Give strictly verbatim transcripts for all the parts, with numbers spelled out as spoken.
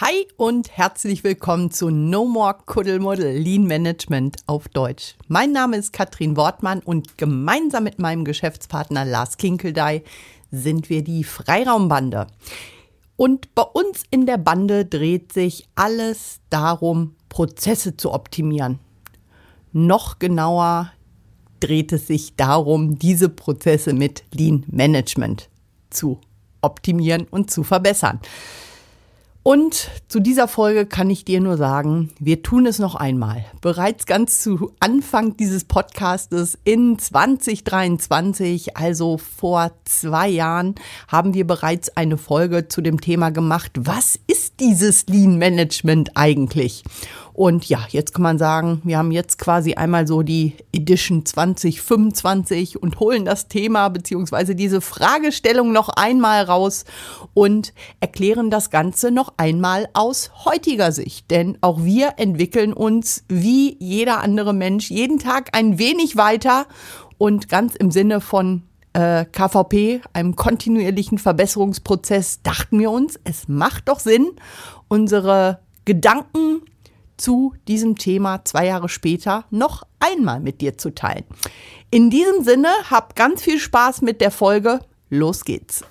Hi und herzlich willkommen zu No More Kuddelmuddel, Lean Management auf Deutsch. Mein Name ist Katrin Wortmann und gemeinsam mit meinem Geschäftspartner Lars Kinkeldey sind wir die Freiraumbande. Und bei uns in der Bande dreht sich alles darum, Prozesse zu optimieren. Noch genauer dreht es sich darum, diese Prozesse mit Lean Management zu optimieren und zu verbessern. Und zu dieser Folge kann ich dir nur sagen, wir tun es noch einmal. Bereits ganz zu Anfang dieses Podcastes in zwanzig dreiundzwanzig, also vor zwei Jahren, haben wir bereits eine Folge zu dem Thema gemacht, was ist dieses Lean Management eigentlich? Und ja, jetzt kann man sagen, wir haben jetzt quasi einmal so die Edition zwanzig fünfundzwanzig und holen das Thema bzw. diese Fragestellung noch einmal raus und erklären das Ganze noch einmal aus heutiger Sicht. Denn auch wir entwickeln uns wie jeder andere Mensch jeden Tag ein wenig weiter und ganz im Sinne von äh, K V P, einem kontinuierlichen Verbesserungsprozess, dachten wir uns, es macht doch Sinn, unsere Gedanken zu diesem Thema zwei Jahre später noch einmal mit dir zu teilen. In diesem Sinne, hab ganz viel Spaß mit der Folge. Los geht's.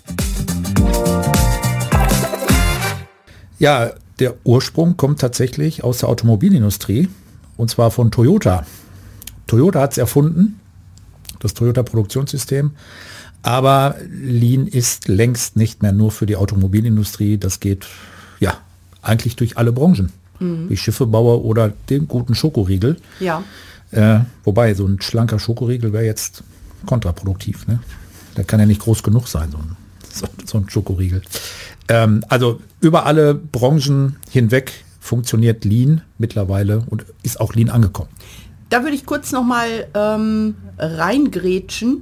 Ja, der Ursprung kommt tatsächlich aus der Automobilindustrie und zwar von Toyota. Toyota hat es erfunden, das Toyota-Produktionssystem, aber Lean ist längst nicht mehr nur für die Automobilindustrie. Das geht ja eigentlich durch alle Branchen. Mhm. Wie Schiffebauer oder den guten Schokoriegel. Ja. Äh, wobei, so ein schlanker Schokoriegel wäre jetzt kontraproduktiv. Ne? Der kann ja nicht groß genug sein, so ein, so, so ein Schokoriegel. Ähm, also über alle Branchen hinweg funktioniert Lean mittlerweile und ist auch Lean angekommen. Da würde ich kurz nochmal ähm, reingrätschen.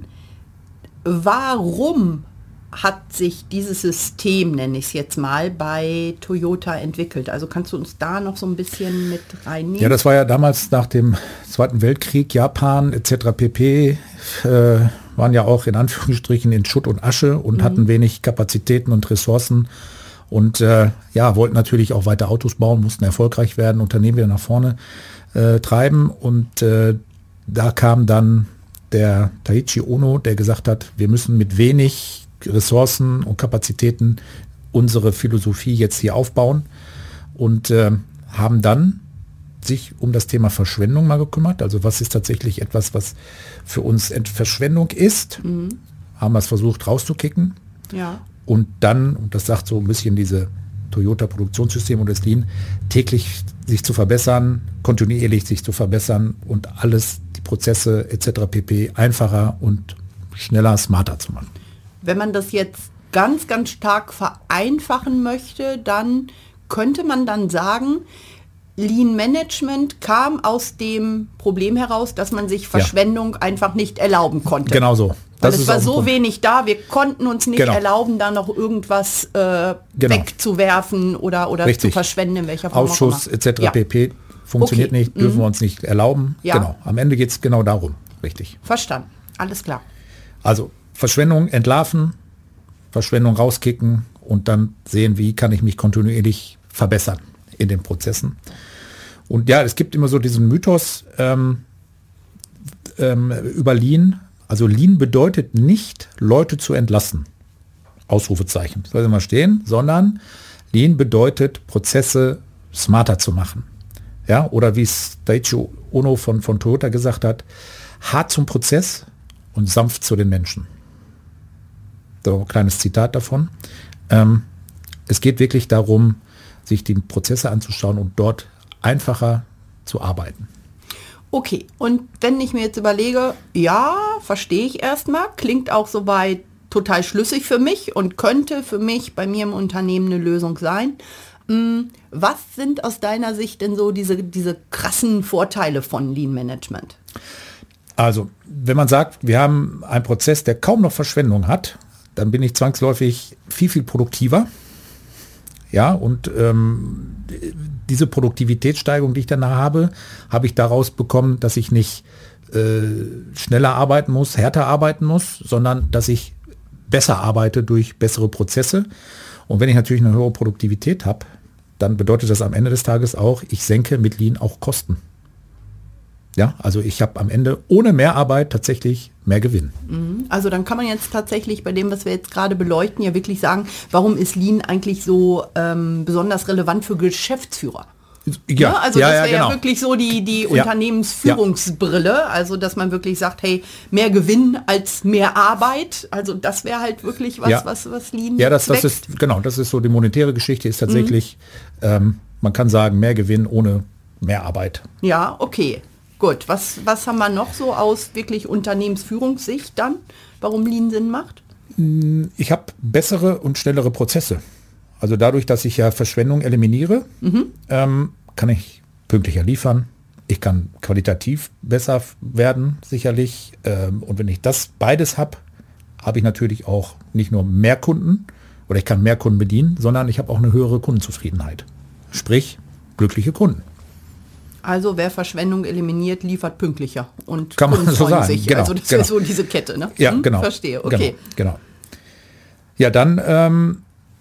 Warum hat sich dieses System, nenne ich es jetzt mal, bei Toyota entwickelt? Also kannst du uns da noch so ein bisschen mit reinnehmen? Ja, das war ja damals nach dem Zweiten Weltkrieg, Japan et cetera pp. Äh, waren ja auch in Anführungsstrichen in Schutt und Asche und mhm. hatten wenig Kapazitäten und Ressourcen und äh, ja, wollten natürlich auch weiter Autos bauen, mussten erfolgreich werden, Unternehmen wieder nach vorne äh, treiben und äh, da kam dann der Taiichi Ohno, der gesagt hat, wir müssen mit wenig Ressourcen und Kapazitäten unsere Philosophie jetzt hier aufbauen und äh, haben dann sich um das Thema Verschwendung mal gekümmert. Also was ist tatsächlich etwas, was für uns Verschwendung ist, mhm. haben wir es versucht rauszukicken. Ja. Und dann, und das sagt so ein bisschen diese Toyota-Produktionssystem und das Lean, täglich sich zu verbessern, kontinuierlich sich zu verbessern und alles, die Prozesse et cetera pp. Einfacher und schneller, smarter zu machen. Wenn man das jetzt ganz, ganz stark vereinfachen möchte, dann könnte man dann sagen, Lean Management kam aus dem Problem heraus, dass man sich Verschwendung ja. einfach nicht erlauben konnte. Genau so. Weil das es war so Punkt. wenig da, wir konnten uns nicht genau. erlauben, da noch irgendwas äh, genau. wegzuwerfen oder, oder zu verschwenden, in welcher Form Ausschuss et cetera ja. pp. Funktioniert okay. nicht, dürfen mhm. wir uns nicht erlauben. Ja. Genau. Am Ende geht es genau darum. Richtig. Verstanden. Alles klar. Also Verschwendung entlarven, Verschwendung rauskicken und dann sehen, wie kann ich mich kontinuierlich verbessern in den Prozessen. Und ja, es gibt immer so diesen Mythos ähm, ähm, über Lean. Also Lean bedeutet nicht, Leute zu entlassen. Ausrufezeichen. Das soll immer stehen, sondern Lean bedeutet, Prozesse smarter zu machen. Ja, oder wie es Taiichi Ohno von, von Toyota gesagt hat, hart zum Prozess und sanft zu den Menschen. So ein kleines Zitat davon. Ähm, es geht wirklich darum, sich die Prozesse anzuschauen und dort einfacher zu arbeiten. Okay, und wenn ich mir jetzt überlege, ja, verstehe ich erstmal, klingt auch soweit total schlüssig für mich und könnte für mich bei mir im Unternehmen eine Lösung sein. Was sind aus deiner Sicht denn so diese, diese krassen Vorteile von Lean Management? Also, wenn man sagt, wir haben einen Prozess, der kaum noch Verschwendung hat, dann bin ich zwangsläufig viel, viel produktiver. Ja, und ähm, diese Produktivitätssteigerung, die ich danach habe, habe ich daraus bekommen, dass ich nicht äh, schneller arbeiten muss, härter arbeiten muss, sondern dass ich besser arbeite durch bessere Prozesse. Und wenn ich natürlich eine höhere Produktivität habe, dann bedeutet das am Ende des Tages auch, ich senke mit Lean auch Kosten. Ja, also ich habe am Ende ohne Mehrarbeit tatsächlich mehr Gewinn. Also dann kann man jetzt tatsächlich bei dem, was wir jetzt gerade beleuchten, ja wirklich sagen, warum ist Lean eigentlich so ähm, besonders relevant für Geschäftsführer? Ja, ja, also ja, das ja, wäre genau. ja wirklich so die, die Ja. Unternehmensführungsbrille, also dass man wirklich sagt, hey, mehr Gewinn als mehr Arbeit, also das wäre halt wirklich was, Ja. was, was Lean Ja, das, das zweckt. ist, genau, das ist so die monetäre Geschichte, ist tatsächlich, mhm. ähm, man kann sagen, mehr Gewinn ohne mehr Arbeit. Ja, okay, gut. Was, was haben wir noch so aus wirklich Unternehmensführungssicht dann, warum Lean Sinn macht? Ich habe bessere und schnellere Prozesse. Also dadurch, dass ich ja Verschwendung eliminiere, mhm. ähm, kann ich pünktlicher liefern. Ich kann qualitativ besser werden, sicherlich. Ähm, und wenn ich das beides habe, habe ich natürlich auch nicht nur mehr Kunden oder ich kann mehr Kunden bedienen, sondern ich habe auch eine höhere Kundenzufriedenheit. Sprich, glückliche Kunden. Also wer Verschwendung eliminiert, liefert pünktlicher und kann man Kunden so freuen sagen. sich. Genau, Also das genau. ist so diese Kette, ne? Ja, Hm, genau. Verstehe, okay. Genau, genau. Ja, dann, ähm,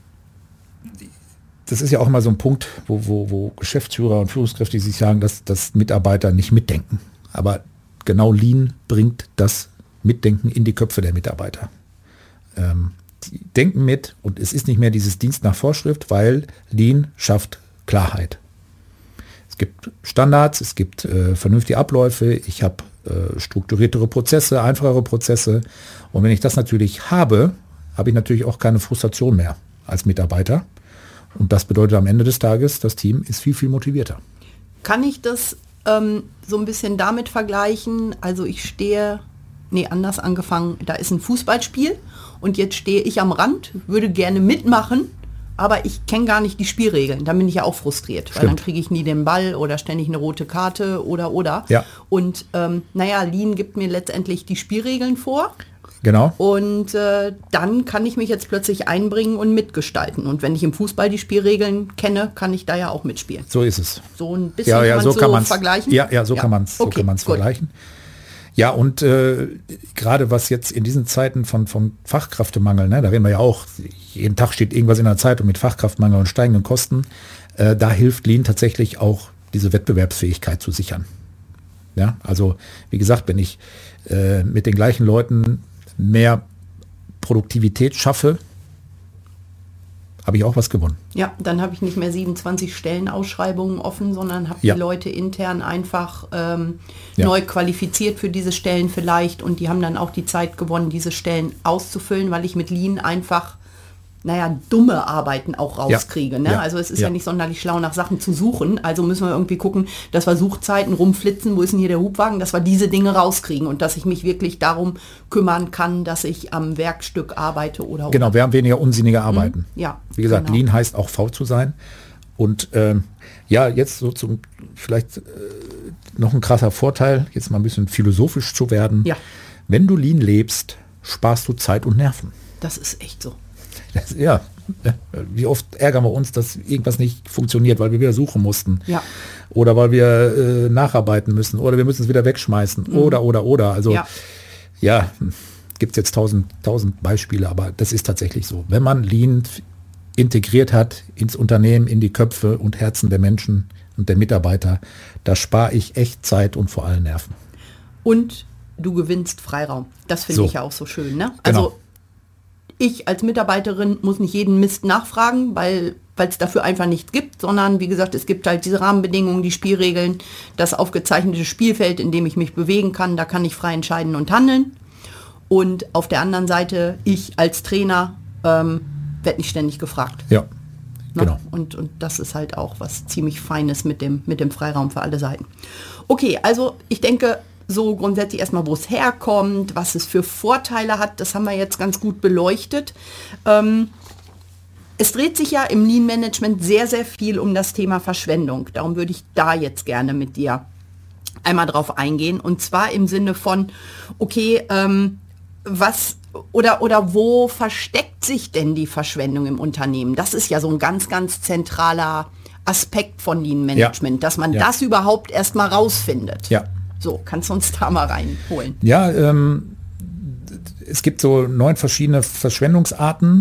das ist ja auch immer so ein Punkt, wo, wo, wo Geschäftsführer und Führungskräfte sich sagen, dass, dass Mitarbeiter nicht mitdenken. Aber genau Lean bringt das Mitdenken in die Köpfe der Mitarbeiter. Ähm, die denken mit und es ist nicht mehr dieses Dienst nach Vorschrift, weil Lean schafft Klarheit. Es gibt Standards, es gibt äh, vernünftige Abläufe, ich habe äh, strukturiertere Prozesse, einfachere Prozesse. Und wenn ich das natürlich habe, habe ich natürlich auch keine Frustration mehr als Mitarbeiter. Und das bedeutet am Ende des Tages, das Team ist viel, viel motivierter. Kann ich das ähm, so ein bisschen damit vergleichen? Also ich stehe, nee, anders angefangen, da ist ein Fußballspiel und jetzt stehe ich am Rand, würde gerne mitmachen, aber ich kenne gar nicht die Spielregeln. Dann bin ich ja auch frustriert, weil Stimmt. dann kriege ich nie den Ball oder ständig eine rote Karte oder oder. Ja. Und ähm, naja, Lean gibt mir letztendlich die Spielregeln vor. Genau. Und äh, dann kann ich mich jetzt plötzlich einbringen und mitgestalten. Und wenn ich im Fußball die Spielregeln kenne, kann ich da ja auch mitspielen. So ist es. So ein bisschen Ja, ja, kann so man kann so man es vergleichen. Ja, ja, so Ja. kann man es so Okay, kann man es gut. vergleichen. Ja, und äh, gerade was jetzt in diesen Zeiten von, von Fachkräftemangel, ne, da reden wir ja auch, jeden Tag steht irgendwas in der Zeitung mit Fachkraftmangel und steigenden Kosten, äh, da hilft Lean tatsächlich auch, diese Wettbewerbsfähigkeit zu sichern. Ja, also wie gesagt, wenn ich äh, mit den gleichen Leuten mehr Produktivität schaffe, habe ich auch was gewonnen. Ja, dann habe ich nicht mehr siebenundzwanzig Stellenausschreibungen offen, sondern habe Ja. die Leute intern einfach ähm, Ja. neu qualifiziert für diese Stellen vielleicht und die haben dann auch die Zeit gewonnen, diese Stellen auszufüllen, weil ich mit Lean einfach, naja, dumme Arbeiten auch rauskriege. Ne? Ja. Also es ist ja. Ja. nicht sonderlich schlau, nach Sachen zu suchen. Also müssen wir irgendwie gucken, dass wir Suchzeiten rumflitzen, wo ist denn hier der Hubwagen, dass wir diese Dinge rauskriegen und dass ich mich wirklich darum kümmern kann, dass ich am Werkstück arbeite oder Genau, wir haben weniger unsinnige Arbeiten. Ja, Wie gesagt, genau. Lean heißt auch faul zu sein. Und ähm, ja, jetzt so zum vielleicht äh, noch ein krasser Vorteil, jetzt mal ein bisschen philosophisch zu werden. Ja. Wenn du Lean lebst, sparst du Zeit und Nerven. Das ist echt so. Das, ja, wie oft ärgern wir uns, dass irgendwas nicht funktioniert, weil wir wieder suchen mussten. Ja. Oder weil wir äh, nacharbeiten müssen. Oder wir müssen es wieder wegschmeißen. Mhm. Oder, oder, oder. Also Ja. ja, gibt es jetzt tausend, tausend Beispiele, aber das ist tatsächlich so. Wenn man Lean integriert hat ins Unternehmen, in die Köpfe und Herzen der Menschen und der Mitarbeiter, da spare ich echt Zeit und vor allem Nerven. Und du gewinnst Freiraum. Das finde So. ich ja auch so schön. Ne? Genau. Also ich als Mitarbeiterin muss nicht jeden Mist nachfragen, weil weil es dafür einfach nichts gibt, sondern wie gesagt, es gibt halt diese Rahmenbedingungen, die Spielregeln, das aufgezeichnete Spielfeld, in dem ich mich bewegen kann, da kann ich frei entscheiden und handeln. Und auf der anderen Seite, ich als Trainer ähm, werde nicht ständig gefragt. Ja, Ne? genau. Und, und das ist halt auch was ziemlich Feines mit dem, mit dem Freiraum für alle Seiten. Okay, also ich denke, so grundsätzlich erstmal, wo es herkommt, was es für Vorteile hat, das haben wir jetzt ganz gut beleuchtet. Ähm, es dreht sich ja im Lean-Management sehr, sehr viel um das Thema Verschwendung. Darum würde ich da jetzt gerne mit dir einmal drauf eingehen. Und zwar im Sinne von, okay, ähm, was oder, oder wo versteckt sich denn die Verschwendung im Unternehmen? Das ist ja so ein ganz, ganz zentraler Aspekt von Lean Management, Ja. dass man Ja. das überhaupt erstmal rausfindet. Ja. So, kannst du uns da mal reinholen? Ja, ähm, es gibt so neun verschiedene Verschwendungsarten.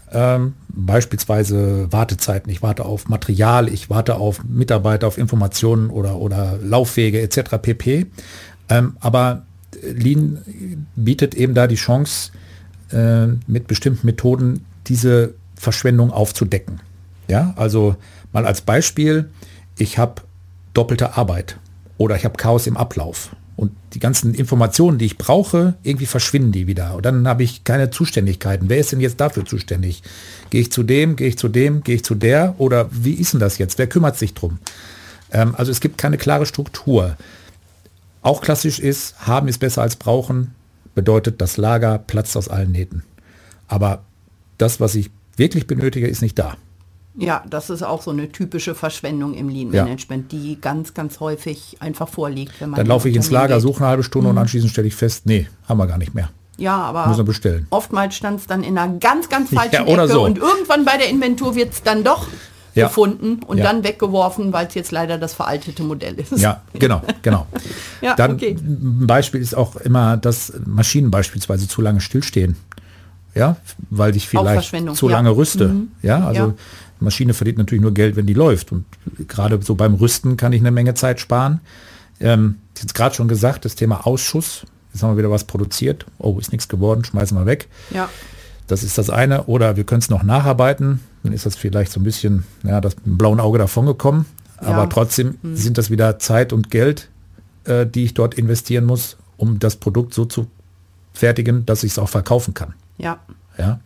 Ähm, beispielsweise Wartezeiten. Ich warte auf Material, ich warte auf Mitarbeiter, auf Informationen oder, oder Laufwege et cetera pp. Ähm, aber Lean bietet eben da die Chance, äh, mit bestimmten Methoden diese Verschwendung aufzudecken. Ja, also mal als Beispiel, ich habe doppelte Arbeit oder ich habe Chaos im Ablauf. Und die ganzen Informationen, die ich brauche, irgendwie verschwinden die wieder. Und dann habe ich keine Zuständigkeiten. Wer ist denn jetzt dafür zuständig? Gehe ich zu dem, gehe ich zu dem, gehe ich zu der? Oder wie ist denn das jetzt? Wer kümmert sich drum? Ähm, also es gibt keine klare Struktur. Auch klassisch ist, haben ist besser als brauchen, bedeutet, das Lager platzt aus allen Nähten. Aber das, was ich wirklich benötige, ist nicht da. Ja, das ist auch so eine typische Verschwendung im Lean-Management, ja. die ganz, ganz häufig einfach vorliegt. Wenn man Dann laufe ich ins Lager, geht. suche eine halbe Stunde mhm. und anschließend stelle ich fest, nee, haben wir gar nicht mehr. Ja, aber Müssen wir bestellen. Oftmals stand es dann in einer ganz, ganz falschen ja, oder Ecke so. und irgendwann bei der Inventur wird es dann doch ja. gefunden und ja. dann weggeworfen, weil es jetzt leider das veraltete Modell ist. Ja, genau, genau. ja, dann okay. ein Beispiel ist auch immer, dass Maschinen beispielsweise zu lange stillstehen. Ja, weil ich vielleicht zu lange ja. rüste. Mhm. Ja, also ja. Maschine verdient natürlich nur Geld, wenn die läuft. Und gerade so beim Rüsten kann ich eine Menge Zeit sparen. Ähm, jetzt gerade schon gesagt, das Thema Ausschuss. Jetzt haben wir wieder was produziert. Oh, ist nichts geworden, schmeißen wir weg. Ja. Das ist das eine. Oder wir können es noch nacharbeiten. Dann ist das vielleicht so ein bisschen, ja, das mit dem blauen Auge davon gekommen. Aber ja. trotzdem mhm. sind das wieder Zeit und Geld, äh, die ich dort investieren muss, um das Produkt so zu fertigen, dass ich es auch verkaufen kann. Ja. Ja.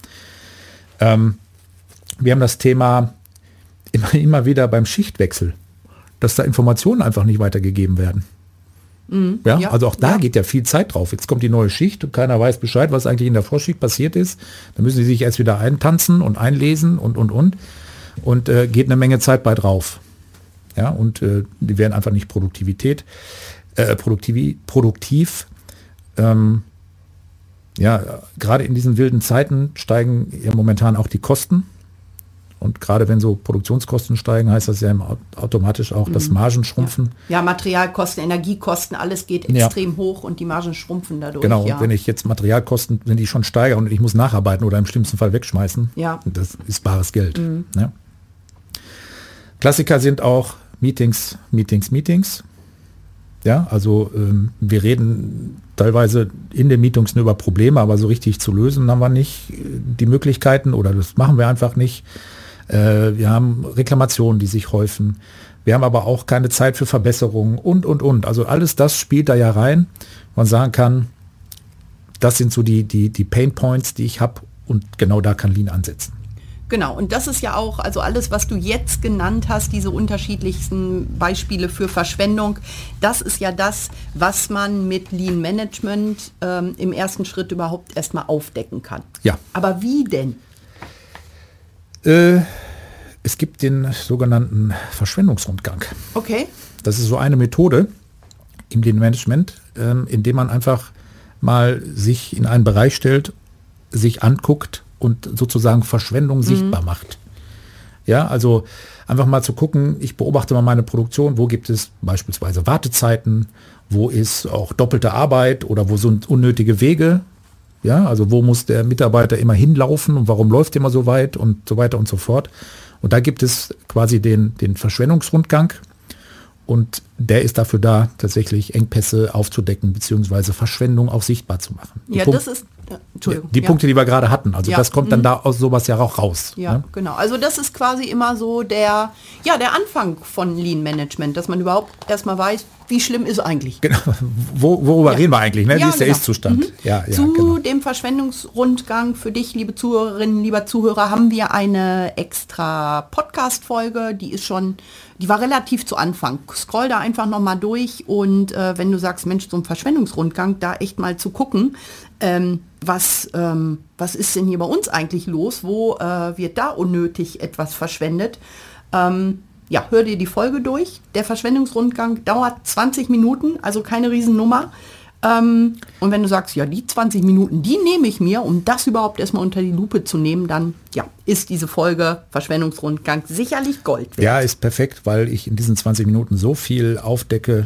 Ähm, wir haben das Thema immer, immer wieder beim Schichtwechsel, dass da Informationen einfach nicht weitergegeben werden. Mhm. Ja? ja, also auch da ja. geht ja viel Zeit drauf. Jetzt kommt die neue Schicht und keiner weiß Bescheid, was eigentlich in der Vorschicht passiert ist. Dann müssen sie sich erst wieder eintanzen und einlesen und, und, und. Und äh, geht eine Menge Zeit bei drauf. Ja, und äh, die werden einfach nicht Produktivität, äh, produktiv, produktiv ähm, ja, gerade in diesen wilden Zeiten steigen ja momentan auch die Kosten. Und gerade wenn so Produktionskosten steigen, heißt das ja automatisch auch, dass Margen schrumpfen. Ja, ja Materialkosten, Energiekosten, alles geht extrem ja. hoch und die Margen schrumpfen dadurch. Genau, ja. und wenn ich jetzt Materialkosten, wenn die schon steigern und ich muss nacharbeiten oder im schlimmsten Fall wegschmeißen, ja. das ist bares Geld. Mhm. Ja. Klassiker sind auch Meetings, Meetings, Meetings. Ja, also ähm, wir reden teilweise in den Meetings nur über Probleme, aber so richtig zu lösen haben wir nicht die Möglichkeiten oder das machen wir einfach nicht. Äh, wir haben Reklamationen, die sich häufen. Wir haben aber auch keine Zeit für Verbesserungen und, und, und. Also alles das spielt da ja rein. Man sagen kann, das sind so die, die, die Pain Points, die ich habe und genau da kann Lean ansetzen. Genau, und das ist ja auch, also alles, was du jetzt genannt hast, diese unterschiedlichsten Beispiele für Verschwendung, das ist ja das, was man mit Lean Management ähm, im ersten Schritt überhaupt erstmal aufdecken kann. Ja. Aber wie denn? Äh, es gibt den sogenannten Verschwendungsrundgang. Okay. Das ist so eine Methode im Lean Management, ähm, in dem man einfach mal sich in einen Bereich stellt, sich anguckt, und sozusagen Verschwendung mhm. sichtbar macht. Ja, also einfach mal zu gucken, ich beobachte mal meine Produktion, wo gibt es beispielsweise Wartezeiten, wo ist auch doppelte Arbeit oder wo sind unnötige Wege, ja, also wo muss der Mitarbeiter immer hinlaufen und warum läuft er immer so weit und so weiter und so fort. Und da gibt es quasi den, den Verschwendungsrundgang und der ist dafür da, tatsächlich Engpässe aufzudecken beziehungsweise Verschwendung auch sichtbar zu machen. Die ja, Punkt, das ist Entschuldigung. Die ja. Punkte, die wir gerade hatten, also ja. das kommt dann mhm. da aus sowas ja auch raus. Ja, ne? genau. Also das ist quasi immer so der, ja, der Anfang von Lean Management, dass man überhaupt erstmal weiß, wie schlimm ist eigentlich. Genau. Wo, worüber ja. reden wir eigentlich? Ne? Ja, wie ist der genau. Ist-Zustand? Mhm. Ja, ja, Zu genau. dem Verschwendungsrundgang für dich, liebe Zuhörerinnen, lieber Zuhörer, haben wir eine extra Podcast-Folge, die ist schon, die war relativ zu Anfang. Scroll da einfach nochmal durch und äh, wenn du sagst, Mensch, so ein Verschwendungsrundgang, da echt mal zu gucken, ähm, was, ähm, was ist denn hier bei uns eigentlich los? Wo äh, wird da unnötig etwas verschwendet? Ähm, ja, hör dir die Folge durch. Der Verschwendungsrundgang dauert zwanzig Minuten, also keine Riesennummer. Ähm, und wenn du sagst, ja, die zwanzig Minuten, die nehme ich mir, um das überhaupt erstmal unter die Lupe zu nehmen, dann ja, ist diese Folge Verschwendungsrundgang sicherlich Gold wert. Ja, ist perfekt, weil ich in diesen zwanzig Minuten so viel aufdecke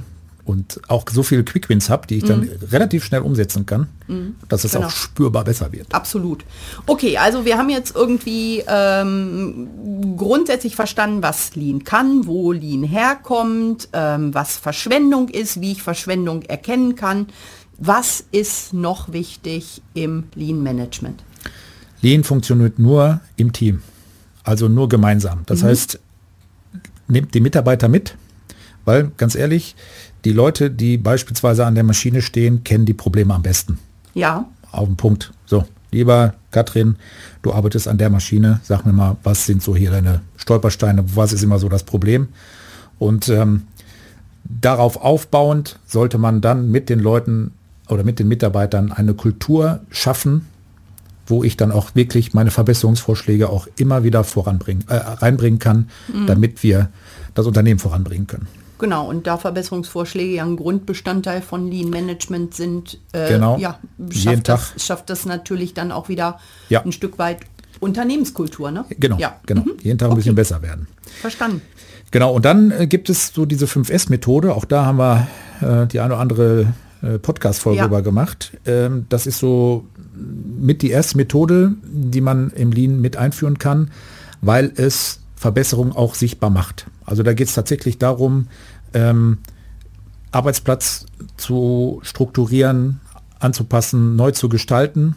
und auch so viele Quick-Wins habe, die ich dann mhm. relativ schnell umsetzen kann, mhm. dass es genau. auch spürbar besser wird. Absolut. Okay, also wir haben jetzt irgendwie ähm, grundsätzlich verstanden, was Lean kann, wo Lean herkommt, ähm, was Verschwendung ist, wie ich Verschwendung erkennen kann. Was ist noch wichtig im Lean-Management? Lean funktioniert nur im Team, also nur gemeinsam. Das mhm. heißt, nehmt die Mitarbeiter mit, weil ganz ehrlich, die Leute, die beispielsweise an der Maschine stehen, kennen die Probleme am besten. Ja. Auf den Punkt. So, lieber Katrin, du arbeitest an der Maschine, sag mir mal, was sind so hier deine Stolpersteine, was ist immer so das Problem? Und ähm, darauf aufbauend sollte man dann mit den Leuten oder mit den Mitarbeitern eine Kultur schaffen, wo ich dann auch wirklich meine Verbesserungsvorschläge auch immer wieder voranbringen, äh, reinbringen kann, mhm. damit wir das Unternehmen voranbringen können. Genau, und da Verbesserungsvorschläge ja ein Grundbestandteil von Lean Management sind, äh, genau. ja, Jeden schafft, Tag. Das, schafft das natürlich dann auch wieder ja. ein Stück weit Unternehmenskultur, ne? Genau, ja. genau. Mhm. Jeden Tag ein Okay. bisschen besser werden. Verstanden. Genau, und dann äh, gibt es so diese fünf S Methode, auch da haben wir äh, die eine oder andere äh, Podcast-Folge Ja. über gemacht. Ähm, das ist so mit die erste Methode, die man im Lean mit einführen kann, weil es Verbesserungen auch sichtbar macht. Also da geht es tatsächlich darum, ähm, Arbeitsplatz zu strukturieren, anzupassen, neu zu gestalten.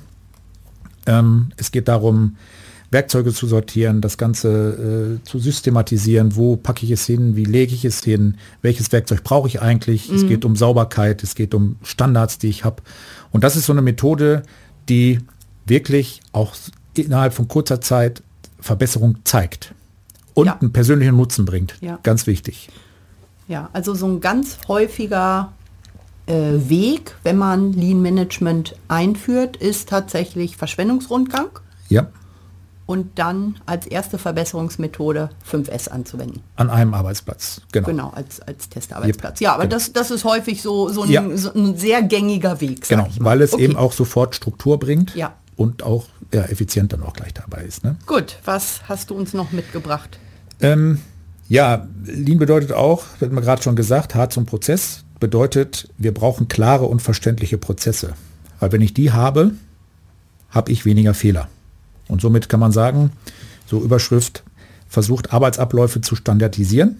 Ähm, es geht darum, Werkzeuge zu sortieren, das Ganze äh, zu systematisieren. Wo packe ich es hin? Wie lege ich es hin? Welches Werkzeug brauche ich eigentlich? Mhm. Es geht um Sauberkeit, es geht um Standards, die ich habe. Und das ist so eine Methode, die wirklich auch innerhalb von kurzer Zeit Verbesserung zeigt und ja. einen persönlichen Nutzen bringt. Ja. Ganz wichtig. Ja, also so ein ganz häufiger äh, Weg, wenn man Lean Management einführt, ist tatsächlich Verschwendungsrundgang. Ja. Und dann als erste Verbesserungsmethode fünf S anzuwenden. An einem Arbeitsplatz, genau. Genau, als, als Testarbeitsplatz. Yep. Ja, aber genau. das, das ist häufig so, so, ein, ja. so ein sehr gängiger Weg. Genau, sag ich mal. weil es okay. eben auch sofort Struktur bringt ja. und auch ja, effizient dann auch gleich dabei ist. Ne? Gut, was hast du uns noch mitgebracht? Ähm, ja, Lean bedeutet auch, wird mir gerade schon gesagt, hart zum Prozess, bedeutet, wir brauchen klare und verständliche Prozesse. Weil wenn ich die habe, habe ich weniger Fehler. Und somit kann man sagen, so Überschrift, versucht Arbeitsabläufe zu standardisieren.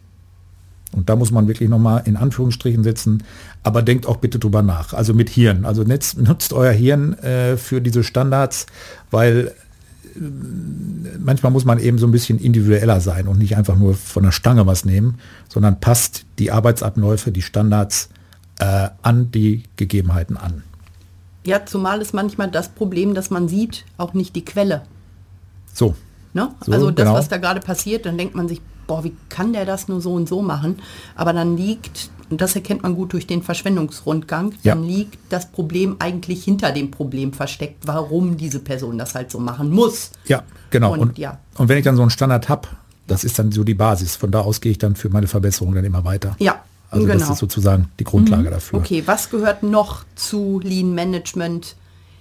Und da muss man wirklich nochmal in Anführungsstrichen setzen, aber denkt auch bitte drüber nach. Also mit Hirn. Also nutzt, nutzt euer Hirn äh, für diese Standards, weil äh, manchmal muss man eben so ein bisschen individueller sein und nicht einfach nur von der Stange was nehmen, sondern passt die Arbeitsabläufe, die Standards äh, an die Gegebenheiten an. Ja, zumal ist manchmal das Problem, dass man sieht auch nicht die Quelle. So. Ne? so also das, genau. was da gerade passiert, dann denkt man sich, boah, wie kann der das nur so und so machen? Aber dann liegt, und das erkennt man gut durch den Verschwendungsrundgang, ja. dann liegt das Problem eigentlich hinter dem Problem versteckt, warum diese Person das halt so machen muss. Ja, genau. Und, und, ja. und wenn ich dann so einen Standard habe, das ist dann so die Basis. Von da aus gehe ich dann für meine Verbesserung dann immer weiter. Ja. Also genau. das ist sozusagen die Grundlage mhm. dafür. Okay, was gehört noch zu Lean Management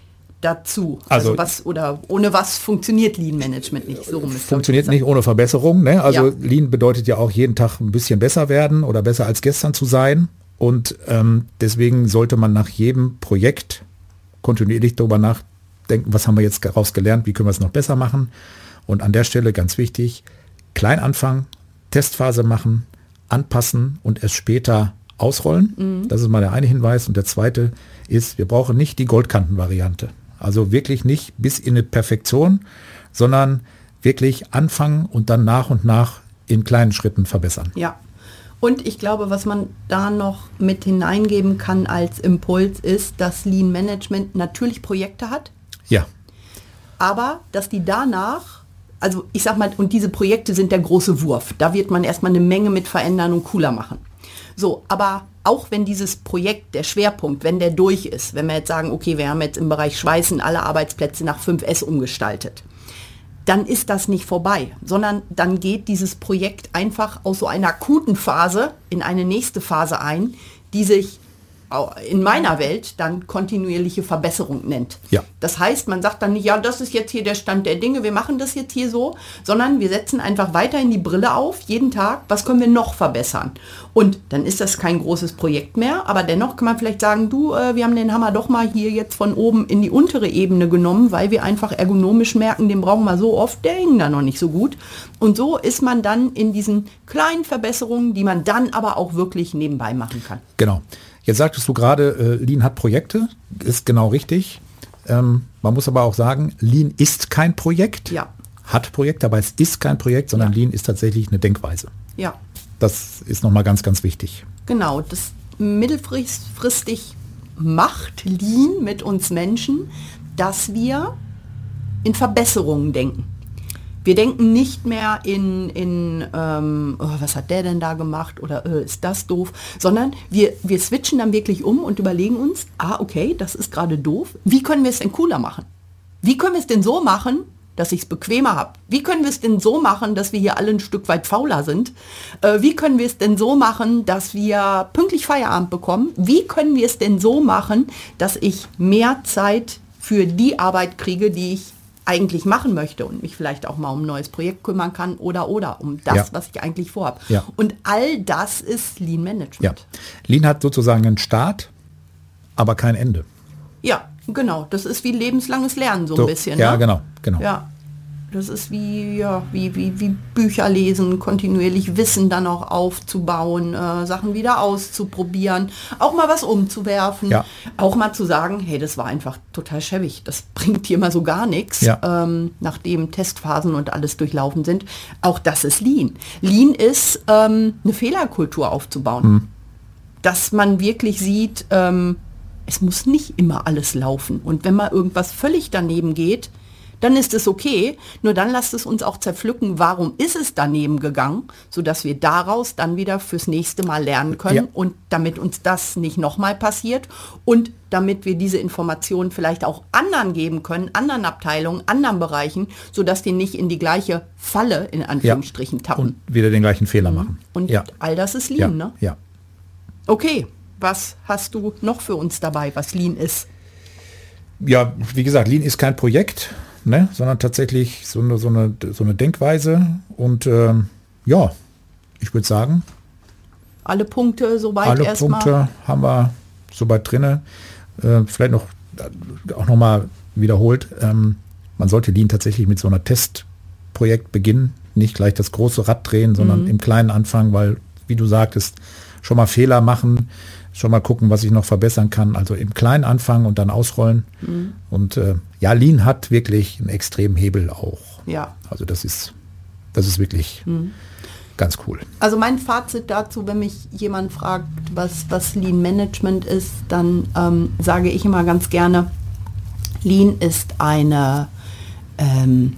dazu? Also, also was oder ohne was funktioniert Lean Management nicht? So funktioniert nicht ohne Verbesserung. Ne? Also ja. Lean bedeutet ja auch jeden Tag ein bisschen besser werden oder besser als gestern zu sein. Und ähm, deswegen sollte man nach jedem Projekt kontinuierlich darüber nachdenken, was haben wir jetzt daraus gelernt, wie können wir es noch besser machen. Und an der Stelle ganz wichtig, klein anfangen, Testphase machen, anpassen und erst später ausrollen. Mhm. Das ist mal der eine Hinweis. Und der zweite ist, wir brauchen nicht die Goldkanten-Variante. Also wirklich nicht bis in eine Perfektion, sondern wirklich anfangen und dann nach und nach in kleinen Schritten verbessern. Ja. Und ich glaube, was man da noch mit hineingeben kann als Impuls ist, dass Lean Management natürlich Projekte hat. Ja. Aber dass die danach, also ich sag mal, und diese Projekte sind der große Wurf. Da wird man erstmal eine Menge mit verändern und cooler machen. So, aber auch wenn dieses Projekt, der Schwerpunkt, wenn der durch ist, wenn wir jetzt sagen, okay, wir haben jetzt im Bereich Schweißen alle Arbeitsplätze nach fünf S umgestaltet, dann ist das nicht vorbei, sondern dann geht dieses Projekt einfach aus so einer akuten Phase in eine nächste Phase ein, die sich in meiner Welt dann kontinuierliche Verbesserung nennt. Ja. Das heißt, man sagt dann nicht, ja, das ist jetzt hier der Stand der Dinge, wir machen das jetzt hier so, sondern wir setzen einfach weiterhin die Brille auf, jeden Tag, was können wir noch verbessern? Und dann ist das kein großes Projekt mehr, aber dennoch kann man vielleicht sagen, du, äh, wir haben den Hammer doch mal hier jetzt von oben in die untere Ebene genommen, weil wir einfach ergonomisch merken, den brauchen wir so oft, der hing da noch nicht so gut. Und so ist man dann in diesen kleinen Verbesserungen, die man dann aber auch wirklich nebenbei machen kann. Genau. Jetzt sagtest du gerade, äh, Lean hat Projekte, ist genau richtig. Ähm, man muss aber auch sagen, Lean ist kein Projekt, ja. hat Projekte, aber es ist kein Projekt, sondern ja. Lean ist tatsächlich eine Denkweise. Ja. Das ist nochmal ganz, ganz wichtig. Genau, das mittelfristig macht Lean mit uns Menschen, dass wir in Verbesserungen denken. Wir denken nicht mehr in, in ähm, oh, was hat der denn da gemacht oder äh, ist das doof, sondern wir, wir switchen dann wirklich um und überlegen uns, ah, okay, das ist gerade doof. Wie können wir es denn cooler machen? Wie können wir es denn so machen, dass ich es bequemer habe? Wie können wir es denn so machen, dass wir hier alle ein Stück weit fauler sind? Äh, wie können wir es denn so machen, dass wir pünktlich Feierabend bekommen? Wie können wir es denn so machen, dass ich mehr Zeit für die Arbeit kriege, die ich eigentlich machen möchte und mich vielleicht auch mal um ein neues Projekt kümmern kann oder oder um das, ja. was ich eigentlich vorhabe. Ja. Und all das ist Lean Management. Ja. Lean hat sozusagen einen Start, aber kein Ende. Ja, genau. Das ist wie lebenslanges Lernen so, so ein bisschen. Ja, ne? genau, genau. Ja. Das ist wie, ja, wie, wie, wie Bücher lesen, kontinuierlich Wissen dann auch aufzubauen, äh, Sachen wieder auszuprobieren, auch mal was umzuwerfen, ja. auch mal zu sagen, hey, das war einfach total schäbig, das bringt hier mal so gar nichts, ja. ähm, nachdem Testphasen und alles durchlaufen sind. Auch das ist Lean. Lean ist ähm, eine Fehlerkultur aufzubauen, mhm. dass man wirklich sieht, ähm, es muss nicht immer alles laufen. Und wenn mal irgendwas völlig daneben geht, dann ist es okay, nur dann lasst es uns auch zerpflücken, warum ist es daneben gegangen, sodass wir daraus dann wieder fürs nächste Mal lernen können ja. und damit uns das nicht nochmal passiert und damit wir diese Informationen vielleicht auch anderen geben können, anderen Abteilungen, anderen Bereichen, sodass die nicht in die gleiche Falle, in Anführungsstrichen, ja. tappen. Und wieder den gleichen Fehler mhm. machen. Und ja. all das ist Lean, ja. ne? Ja. Okay, was hast du noch für uns dabei, was Lean ist? Ja, wie gesagt, Lean ist kein Projekt. Ne, sondern tatsächlich so eine, so eine, so eine Denkweise und ähm, ja, ich würde sagen, alle Punkte soweit alle erstmal. Punkte haben wir soweit drinne. Äh, vielleicht noch auch noch mal wiederholt, ähm, man sollte Lean tatsächlich mit so einer Testprojekt beginnen, nicht gleich das große Rad drehen, sondern mhm. im Kleinen anfangen, weil, wie du sagtest, schon mal Fehler machen, schon mal gucken, was ich noch verbessern kann. Also im Kleinen anfangen und dann ausrollen. Mhm. Und äh, ja, Lean hat wirklich einen extremen Hebel auch. Ja. Also das ist, das ist wirklich mhm. ganz cool. Also mein Fazit dazu, wenn mich jemand fragt, was, was Lean Management ist, dann ähm, sage ich immer ganz gerne, Lean ist eine, ähm,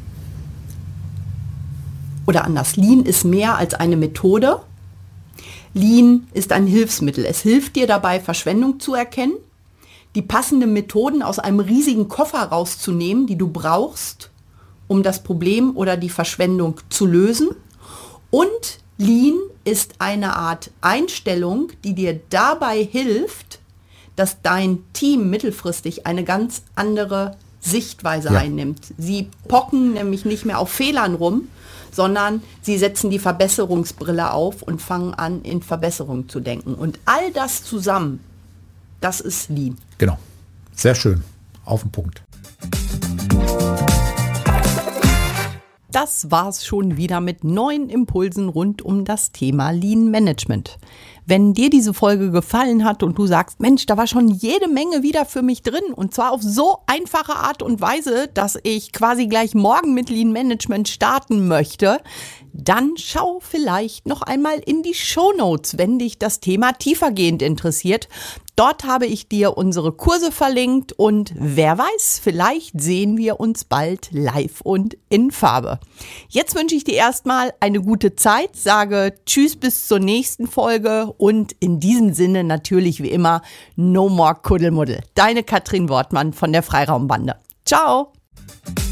oder anders, Lean ist mehr als eine Methode. Lean ist ein Hilfsmittel. Es hilft dir dabei, Verschwendung zu erkennen, die passenden Methoden aus einem riesigen Koffer rauszunehmen, die du brauchst, um das Problem oder die Verschwendung zu lösen. Und Lean ist eine Art Einstellung, die dir dabei hilft, dass dein Team mittelfristig eine ganz andere Sichtweise ja. einnimmt. Sie pocken nämlich nicht mehr auf Fehlern rum, sondern sie setzen die Verbesserungsbrille auf und fangen an, in Verbesserungen zu denken. Und all das zusammen, das ist Lean. Genau. Sehr schön. Auf den Punkt. Das war's schon wieder mit neuen Impulsen rund um das Thema Lean Management. Wenn dir diese Folge gefallen hat und du sagst, Mensch, da war schon jede Menge wieder für mich drin und zwar auf so einfache Art und Weise, dass ich quasi gleich morgen mit Lean Management starten möchte, dann schau vielleicht noch einmal in die Shownotes, wenn dich das Thema tiefergehend interessiert. Dort habe ich dir unsere Kurse verlinkt und wer weiß, vielleicht sehen wir uns bald live und in Farbe. Jetzt wünsche ich dir erstmal eine gute Zeit, sage Tschüss bis zur nächsten Folge und in diesem Sinne natürlich wie immer No more Kuddelmuddel. Deine Katrin Wortmann von der Freiraumbande. Ciao!